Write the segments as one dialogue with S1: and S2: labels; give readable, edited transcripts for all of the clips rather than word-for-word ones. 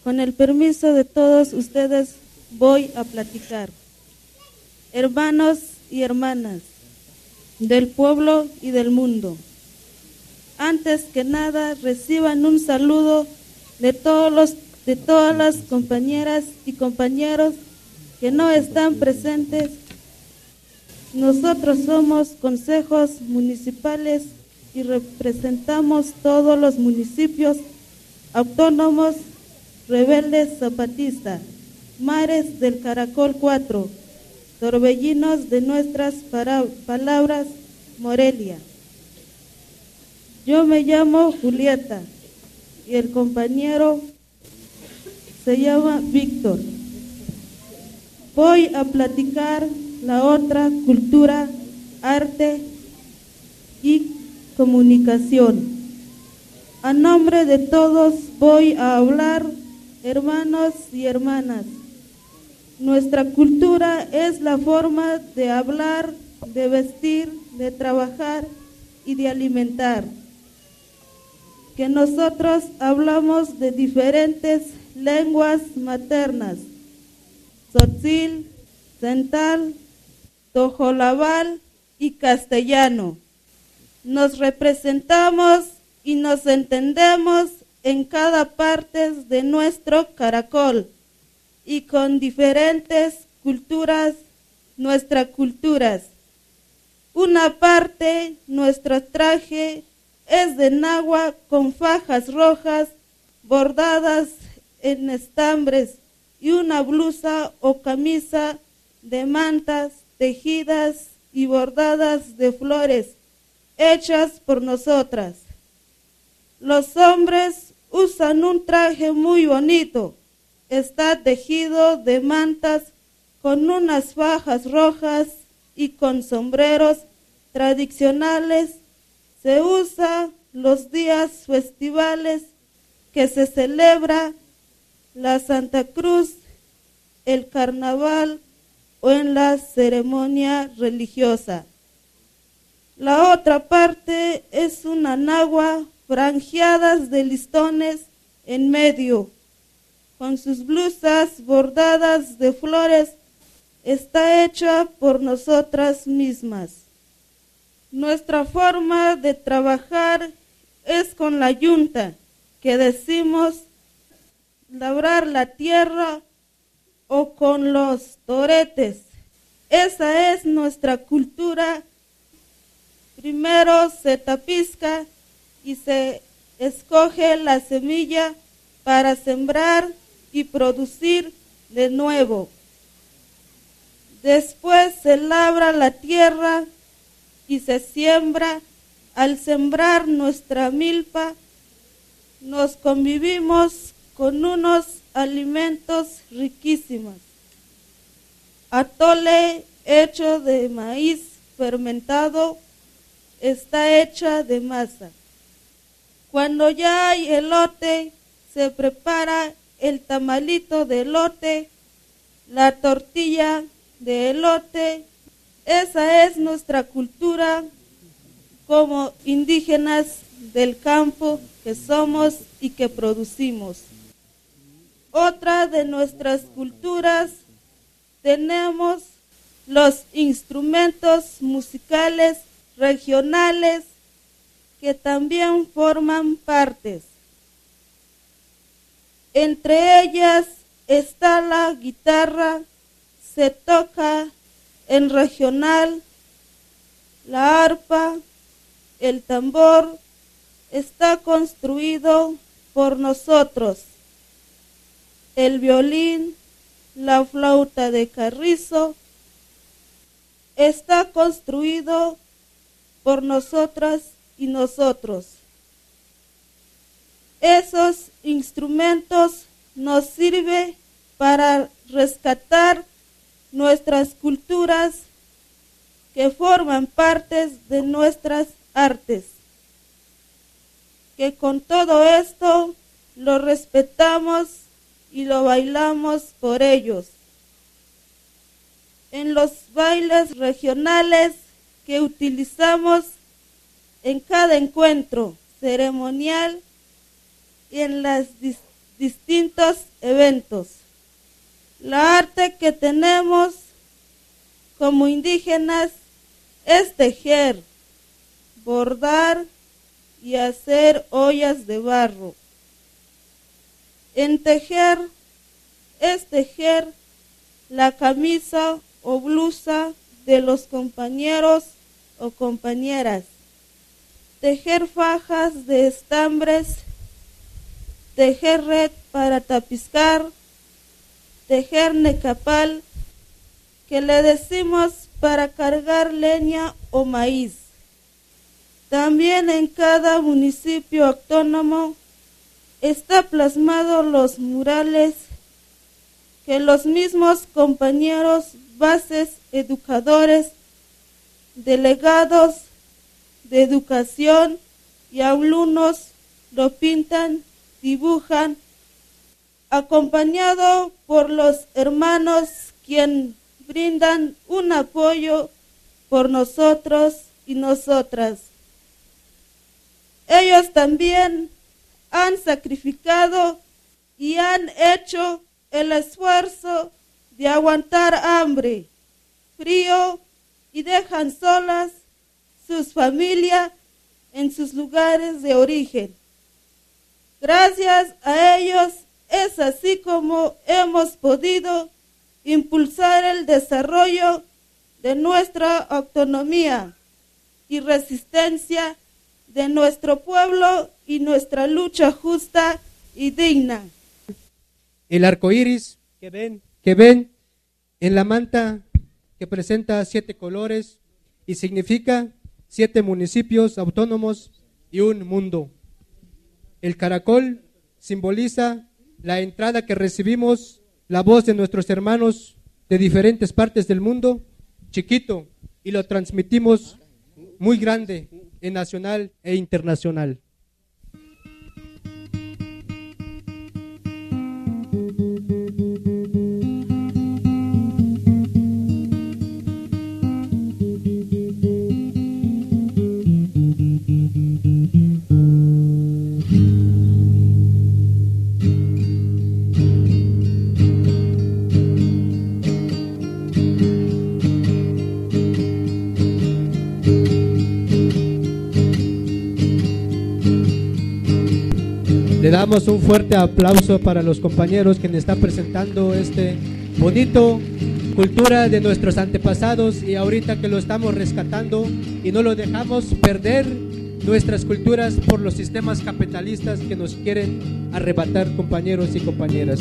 S1: Con el permiso de todos ustedes voy a platicar. Hermanos y hermanas del pueblo y del mundo, antes que nada reciban un saludo de todas las compañeras y compañeros que no están presentes. Nosotros somos consejos municipales y representamos todos los municipios autónomos rebeldes zapatistas, mares del Caracol 4, torbellinos de nuestras palabras, Morelia. Yo me llamo Julieta y el compañero se llama Víctor. Voy a platicar la otra cultura, arte y comunicación. A nombre de todos voy a hablar, hermanos y hermanas. Nuestra cultura es la forma de hablar, de vestir, de trabajar y de alimentar. Que nosotros hablamos de diferentes lenguas maternas: tzotzil, cental, tojolabal y castellano. Nos representamos y nos entendemos en cada parte de nuestro caracol y con diferentes culturas, nuestras culturas. Una parte, nuestro traje es de náhuatl con fajas rojas bordadas en estambres y una blusa o camisa de mantas tejidas y bordadas de flores hechas por nosotras. Los hombres usan un traje muy bonito. Está tejido de mantas con unas fajas rojas y con sombreros tradicionales. Se usa los días festivales que se celebra la Santa Cruz, el carnaval o en la ceremonia religiosa. La otra parte es una nagua franjeadas de listones en medio, con sus blusas bordadas de flores. Está hecha por nosotras mismas. Nuestra forma de trabajar es con la yunta, que decimos labrar la tierra, o con los toretes. Esa es nuestra cultura. Primero se tapisca y se escoge la semilla para sembrar y producir de nuevo. Después se labra la tierra y se siembra. Al sembrar nuestra milpa, nos convivimos con unos alimentos riquísimos. Atole hecho de maíz fermentado, está hecha de masa. Cuando ya hay elote, se prepara el tamalito de elote, la tortilla de elote. Esa es nuestra cultura como indígenas del campo que somos y que producimos. Otra de nuestras culturas, tenemos los instrumentos musicales regionales que también forman partes. Entre ellas está la guitarra, se toca en regional, la arpa, el tambor, está construido por nosotros. El violín, la flauta de carrizo, está construido por nosotras y nosotros. Esos instrumentos nos sirven para rescatar nuestras culturas que forman partes de nuestras artes. Que con todo esto lo respetamos y lo bailamos por ellos. En los bailes regionales que utilizamos en cada encuentro ceremonial y en las distintos eventos. La arte que tenemos como indígenas es tejer, bordar y hacer ollas de barro. En tejer es tejer la camisa o blusa de los compañeros o compañeras, tejer fajas de estambres, tejer red para tapizar, tejer necapal, que le decimos para cargar leña o maíz. También en cada municipio autónomo está plasmado los murales que los mismos compañeros, bases, educadores, delegados de educación y alumnos lo pintan, dibujan, acompañado por los hermanos quien brindan un apoyo por nosotros y nosotras. Ellos también han sacrificado y han hecho el esfuerzo de aguantar hambre, frío y dejan solas sus familias en sus lugares de origen. Gracias a ellos es así como hemos podido impulsar el desarrollo de nuestra autonomía y resistencia de nuestro pueblo y nuestra lucha justa y digna.
S2: El arco iris que ven en la manta que presenta 7 colores y significa 7 municipios autónomos y un mundo. El caracol simboliza la entrada que recibimos, la voz de nuestros hermanos de diferentes partes del mundo, chiquito, y lo transmitimos muy grande en nacional e internacional. Le damos un fuerte aplauso para los compañeros que nos están presentando este bonito cultura de nuestros antepasados, y ahorita que lo estamos rescatando y no lo dejamos perder nuestras culturas por los sistemas capitalistas que nos quieren arrebatar, compañeros y compañeras.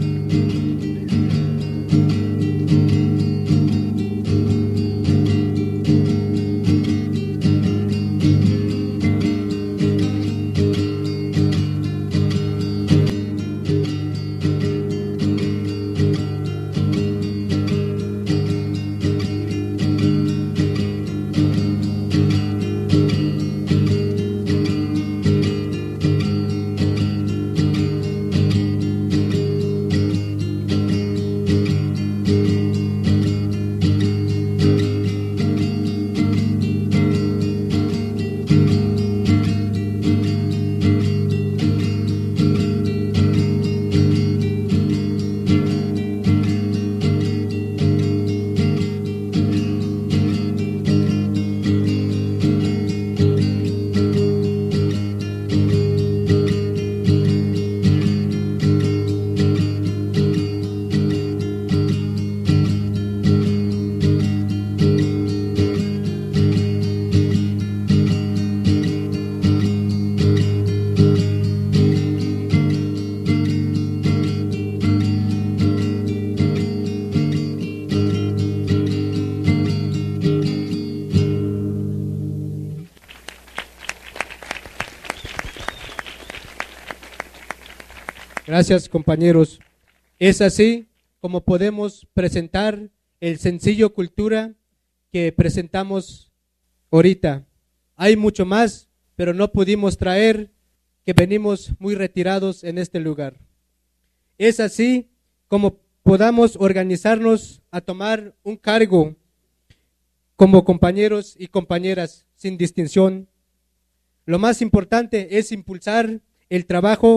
S2: Gracias, compañeros. Es así como podemos presentar el sencillo cultura que presentamos ahorita. Hay mucho más, pero no pudimos traer, que venimos muy retirados en este lugar. Es así como podamos organizarnos a tomar un cargo como compañeros y compañeras sin distinción. Lo más importante es impulsar el trabajo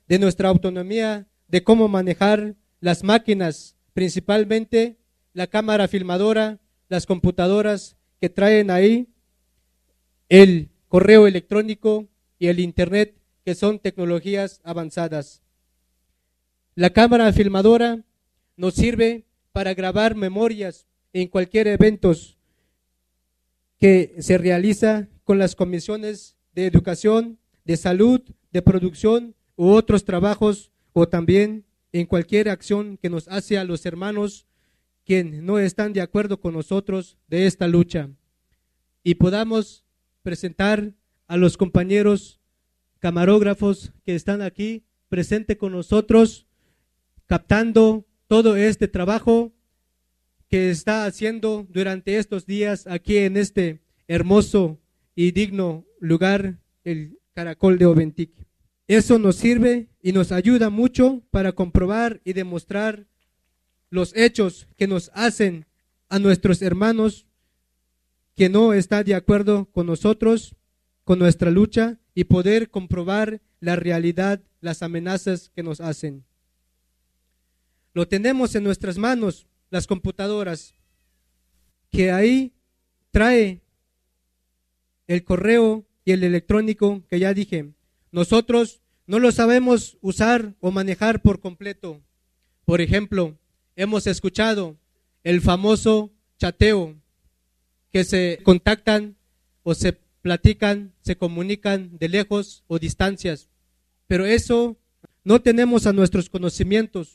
S2: de nuestra autonomía, de cómo manejar las máquinas, principalmente la cámara filmadora, las computadoras que traen ahí, el correo electrónico y el internet, que son tecnologías avanzadas. La cámara filmadora nos sirve para grabar memorias en cualquier evento que se realiza con las comisiones de educación, de salud, de producción u otros trabajos, o también en cualquier acción que nos hace a los hermanos quien no están de acuerdo con nosotros de esta lucha, y podamos presentar a los compañeros camarógrafos que están aquí presentes con nosotros, captando todo este trabajo que está haciendo durante estos días aquí en este hermoso y digno lugar, el Caracol de Oventic. Eso nos sirve y nos ayuda mucho para comprobar y demostrar los hechos que nos hacen a nuestros hermanos que no están de acuerdo con nosotros, con nuestra lucha, y poder comprobar la realidad, las amenazas que nos hacen. Lo tenemos en nuestras manos, las computadoras, que ahí trae el correo y el electrónico que ya dije. Nosotros no lo sabemos usar o manejar por completo. Por ejemplo, hemos escuchado el famoso chateo, que se contactan o se platican, se comunican de lejos o distancias, pero eso no tenemos a nuestros conocimientos.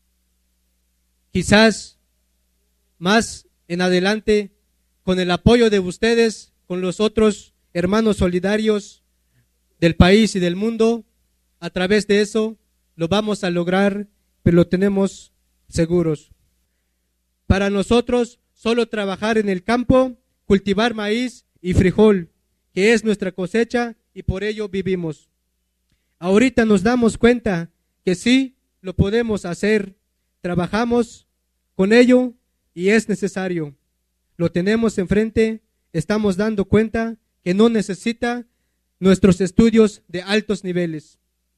S2: Quizás más en adelante, con el apoyo de ustedes, con los otros hermanos solidarios del país y del mundo, a través de eso lo vamos a lograr, pero lo tenemos seguros. Para nosotros, solo trabajar en el campo, cultivar maíz y frijol, que es nuestra cosecha, y por ello vivimos. Ahorita nos damos cuenta que sí lo podemos hacer, trabajamos con ello y es necesario. Lo tenemos enfrente, estamos dando cuenta que no necesita nuestros estudios de altos niveles.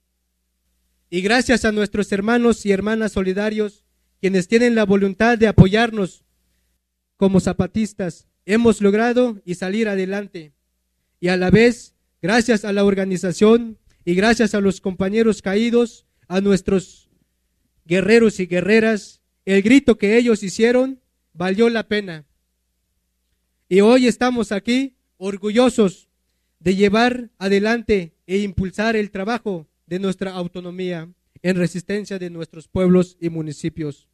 S2: Y gracias a nuestros hermanos y hermanas solidarios, quienes tienen la voluntad de apoyarnos como zapatistas, hemos logrado y salir adelante. Y a la vez, gracias a la organización y gracias a los compañeros caídos, a nuestros guerreros y guerreras, el grito que ellos hicieron valió la pena. Y hoy estamos aquí orgullosos de llevar adelante e impulsar el trabajo de nuestra autonomía en resistencia de nuestros pueblos y municipios.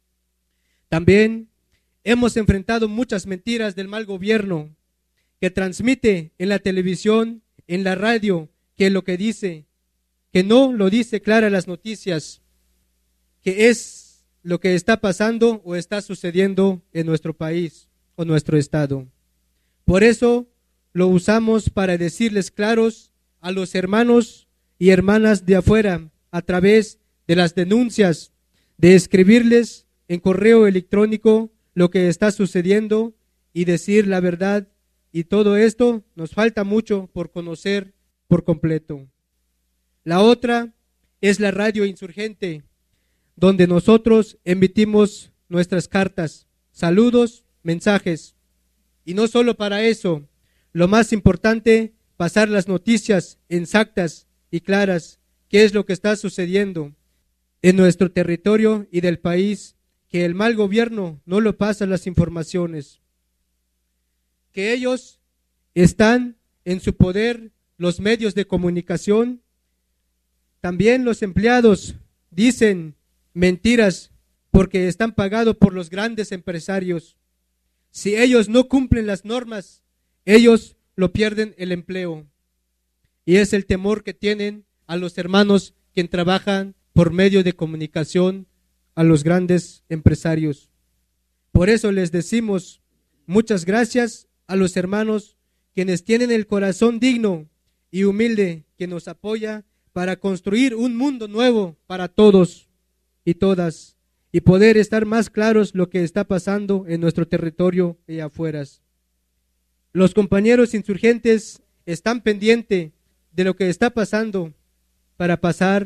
S2: También hemos enfrentado muchas mentiras del mal gobierno que transmite en la televisión, en la radio, que lo que dice, que no lo dice clara las noticias, que es lo que está pasando o está sucediendo en nuestro país o nuestro estado. Por eso lo usamos para decirles claros a los hermanos y hermanas de afuera, a través de las denuncias, de escribirles en correo electrónico lo que está sucediendo y decir la verdad. Y todo esto nos falta mucho por conocer por completo. La otra es la radio insurgente, donde nosotros emitimos nuestras cartas, saludos, mensajes. Y no solo para eso, lo más importante, pasar las noticias exactas y claras, qué es lo que está sucediendo en nuestro territorio y del país, que el mal gobierno no lo pasa las informaciones, que ellos están en su poder los medios de comunicación. También los empleados dicen mentiras porque están pagados por los grandes empresarios. Si ellos no cumplen las normas, ellos lo pierden el empleo. Y es el temor que tienen a los hermanos que trabajan por medio de comunicación a los grandes empresarios. Por eso les decimos muchas gracias a los hermanos quienes tienen el corazón digno y humilde, que nos apoya para construir un mundo nuevo para todos y todas, y poder estar más claros lo que está pasando en nuestro territorio y afuera. Los compañeros insurgentes están pendientes de lo que está pasando para pasar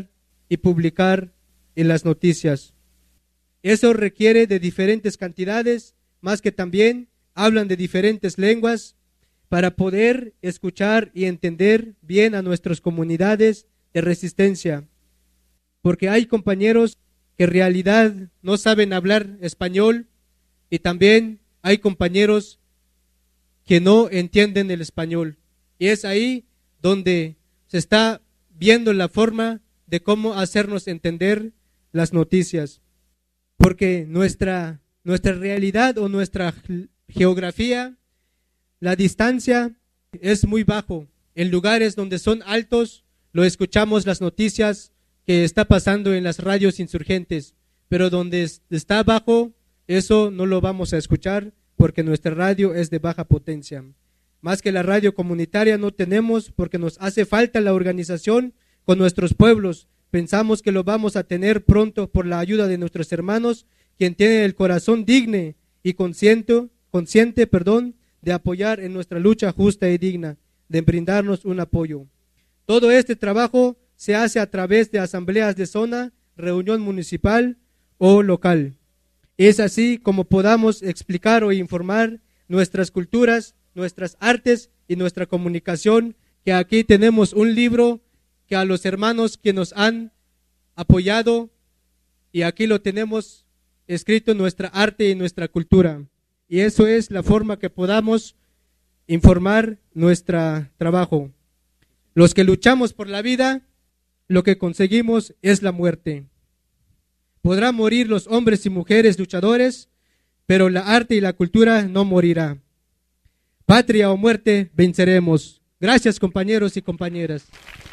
S2: y publicar en las noticias. Eso requiere de diferentes cantidades, más que también hablan de diferentes lenguas para poder escuchar y entender bien a nuestras comunidades de resistencia. Porque hay compañeros que en realidad no saben hablar español y también hay compañeros que no entienden el español. Y es ahí donde se está viendo la forma de cómo hacernos entender las noticias. Porque nuestra realidad o nuestra geografía, la distancia es muy bajo. En lugares donde son altos, lo escuchamos las noticias que está pasando en las radios insurgentes. Pero donde está bajo, eso no lo vamos a escuchar porque nuestra radio es de baja potencia. Más que la radio comunitaria no tenemos porque nos hace falta la organización con nuestros pueblos. Pensamos que lo vamos a tener pronto por la ayuda de nuestros hermanos, quien tiene el corazón digno y consciente, de apoyar en nuestra lucha justa y digna, de brindarnos un apoyo. Todo este trabajo se hace a través de asambleas de zona, reunión municipal o local. Es así como podamos explicar o informar nuestras culturas, nuestras artes y nuestra comunicación, que aquí tenemos un libro que a los hermanos que nos han apoyado, y aquí lo tenemos escrito nuestra arte y nuestra cultura. Y eso es la forma que podamos informar nuestro trabajo. Los que luchamos por la vida, lo que conseguimos es la muerte. Podrán morir los hombres y mujeres luchadores, pero la arte y la cultura no morirá. Patria o muerte, venceremos. Gracias, compañeros y compañeras.